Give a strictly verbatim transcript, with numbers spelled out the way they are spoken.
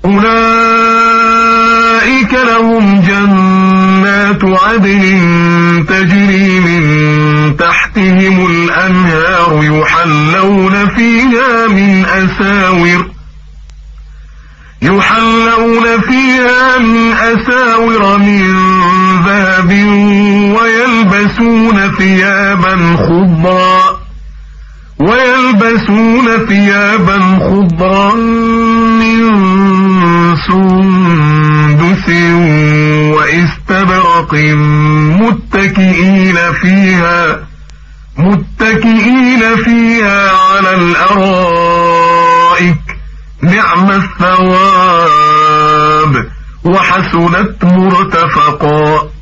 أولئك لهم جنات عدن تجري من تحتهم الأنهار يحلون فيها من أساور يحلون فيها من أساور من ذهب ويلبسون ثيابا خضرا ويلبسون ثيابا خضرا من سندس واستبرق متكئين فيها متكئين فيها على الأرائك نعم الثواب وحسنت مرتفقا.